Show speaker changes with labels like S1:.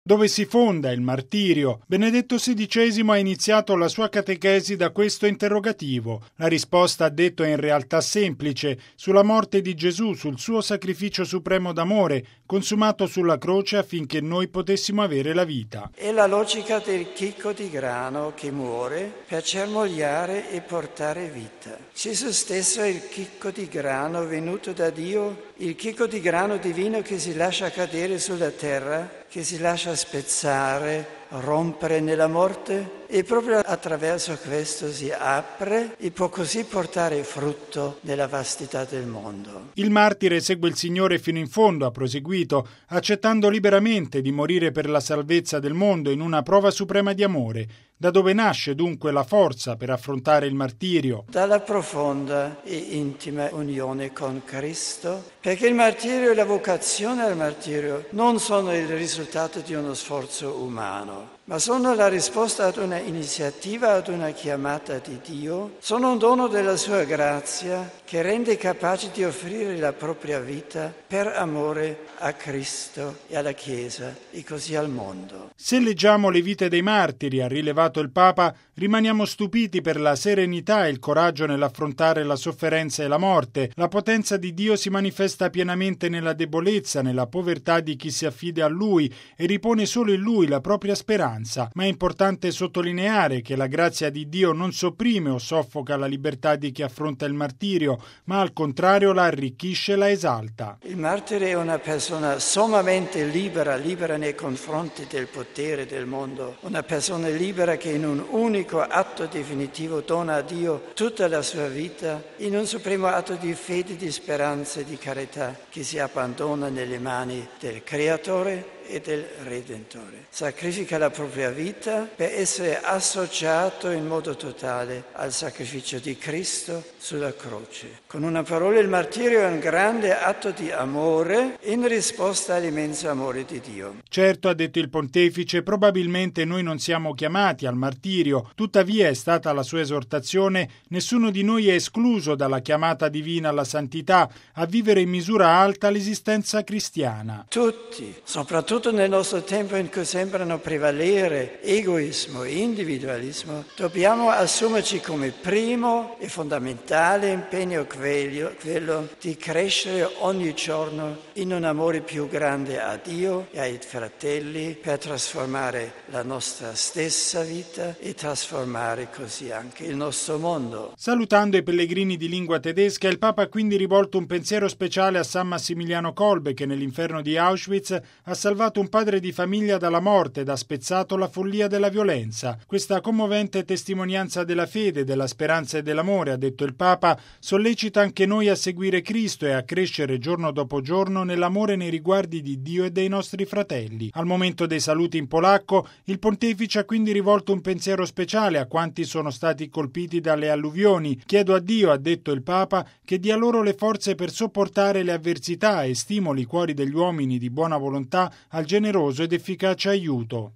S1: Dove si fonda il martirio? Benedetto XVI ha iniziato la sua catechesi da questo interrogativo. La risposta, ha detto, è in realtà semplice: sulla morte di Gesù, sul suo sacrificio supremo d'amore, consumato sulla croce affinché noi potessimo avere la vita.
S2: È la logica del chicco di grano che muore per germogliare e portare vita. Gesù stesso è il chicco di grano venuto da Dio, il chicco di grano divino che si lascia cadere sulla terra, che si lascia spezzare, rompere nella morte, e proprio attraverso questo si apre e può così portare frutto nella vastità del mondo.
S1: Il martire segue il Signore fino in fondo, ha proseguito, accettando liberamente di morire per la salvezza del mondo in una prova suprema di amore. Da dove nasce dunque la forza per affrontare il martirio?
S2: Dalla profonda e intima unione con Cristo, perché il martirio e la vocazione al martirio non sono il risultato di uno sforzo umano, ma sono la risposta ad una iniziativa, ad una chiamata di Dio, sono un dono della sua grazia che rende capaci di offrire la propria vita per amore a Cristo e alla Chiesa e così al mondo.
S1: Se leggiamo le vite dei martiri, ha rilevato il Papa, rimaniamo stupiti per la serenità e il coraggio nell'affrontare la sofferenza e la morte. La potenza di Dio si manifesta pienamente nella debolezza, nella povertà di chi si affida a Lui e ripone solo in Lui la propria speranza. Ma è importante sottolineare che la grazia di Dio non sopprime o soffoca la libertà di chi affronta il martirio, ma al contrario la arricchisce e la esalta.
S2: Il martire è una persona sommamente libera nei confronti del potere del mondo, una persona libera che in un unico atto definitivo dona a Dio tutta la sua vita, in un supremo atto di fede, di speranza e di carità, che si abbandona nelle mani del Creatore e del Redentore. Sacrifica la propria vita per essere associato in modo totale al sacrificio di Cristo sulla croce. Con una parola, il martirio è un grande atto di amore in risposta all'immenso amore di Dio.
S1: Certo, ha detto il Pontefice, probabilmente noi non siamo chiamati al martirio, tuttavia è stata la sua esortazione: nessuno di noi è escluso dalla chiamata divina alla santità, a vivere in misura alta l'esistenza cristiana.
S2: Tutti, soprattutto nel nostro tempo in cui sembrano prevalere egoismo e individualismo, dobbiamo assumerci come primo e fondamentale impegno quello di crescere ogni giorno in un amore più grande a Dio e ai fratelli, per trasformare la nostra stessa vita e trasformare così anche il nostro mondo.
S1: Salutando i pellegrini di lingua tedesca, il Papa ha quindi rivolto un pensiero speciale a San Massimiliano Kolbe, che nell'inferno di Auschwitz ha salvato un padre di famiglia dalla morte ed ha spezzato la follia della violenza. Questa commovente testimonianza della fede, della speranza e dell'amore, ha detto il Papa, sollecita anche noi a seguire Cristo e a crescere giorno dopo giorno nell'amore nei riguardi di Dio e dei nostri fratelli. Al momento dei saluti in polacco, il Pontefice ha quindi rivolto un pensiero speciale a quanti sono stati colpiti dalle alluvioni. Chiedo a Dio, ha detto il Papa, che dia loro le forze per sopportare le avversità e stimoli i cuori degli uomini di buona volontà al generoso ed efficace aiuto.